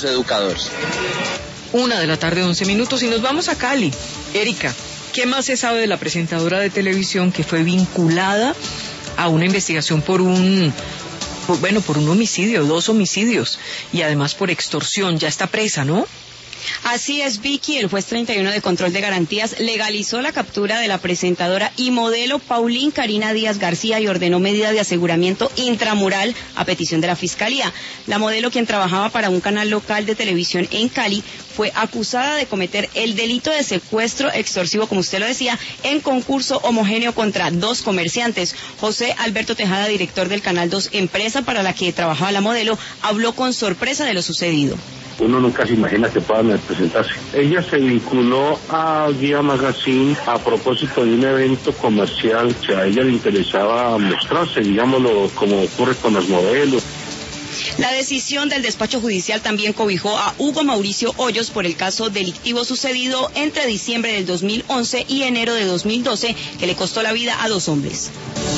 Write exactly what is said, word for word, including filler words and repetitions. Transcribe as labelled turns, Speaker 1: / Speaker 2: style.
Speaker 1: educadores.
Speaker 2: Una de la tarde, once minutos, y nos vamos a Cali. Erika, ¿qué más se sabe de la presentadora de televisión que fue vinculada a una investigación por un, por, bueno, por un homicidio, dos homicidios, y además por extorsión? Ya está presa, ¿no?
Speaker 3: Así es, Vicky. El juez treinta y uno de control de garantías legalizó la captura de la presentadora y modelo Paulín Karina Díaz García y ordenó medidas de aseguramiento intramural a petición de la Fiscalía. La modelo, quien trabajaba para un canal local de televisión en Cali, fue acusada de cometer el delito de secuestro extorsivo, como usted lo decía, en concurso homogéneo contra dos comerciantes. José Alberto Tejada, director del Canal dos, empresa para la que trabajaba la modelo, habló con sorpresa de lo sucedido.
Speaker 4: Uno nunca se imagina que puedan presentarse. Ella se vinculó a Guía Magazine a propósito de un evento comercial que a ella le interesaba mostrarse, digámoslo, como ocurre con los modelos.
Speaker 3: La decisión del despacho judicial también cobijó a Hugo Mauricio Hoyos por el caso delictivo sucedido entre diciembre del dos mil once y enero de dos mil doce, que le costó la vida a dos hombres.